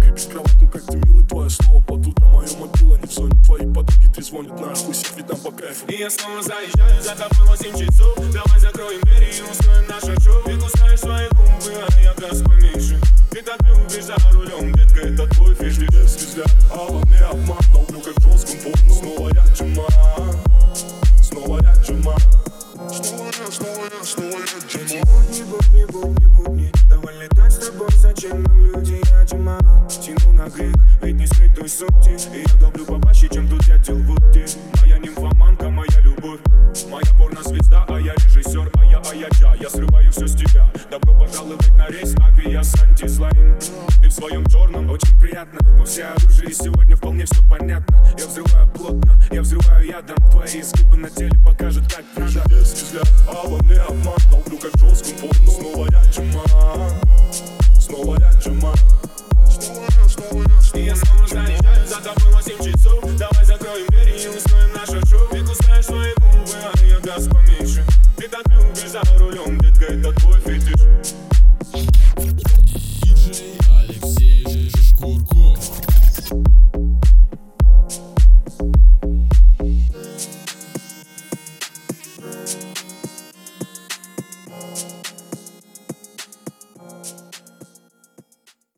тебе без кровать, ну как ты милый, твое слово под утро. Мое мобила не в зоне, твои подруги трезвонят, нахуй сеть, ведь нам по кайфу. И я снова заезжаю за тобой 8 часов. Давай закроем двери и устроим наше шоу. Ты кусаешь свои губы, а я газ поменьше. Ты так любишь за рулем, детка, это твой фиш. Если взгляд, а во мне обман, долблю как в жестком порно. Снова я джима, снова я джима. Снова я джима. Бубни, давай летать с тобой, зачем нам люди, я джима. Тяну на грех, ведь не скрыть той сути. И я долблю побаще, чем тут я дел Вуди. Моя нимфоманка, моя любовь. Моя порнозвезда, а я режиссер, а я я срываю все с тебя. Добро пожаловать на рейс Авиас Антислайн. Ты в своем черном, очень приятно. Мы все оружие, сегодня вполне все понятно. Я взрываю плотно, я взрываю ядом. Твои изгибы на теле покажут, как надо. Если взгляд, а во мне обман, долблю как в жестком порно. Снова я джима, снова я джима. И я снова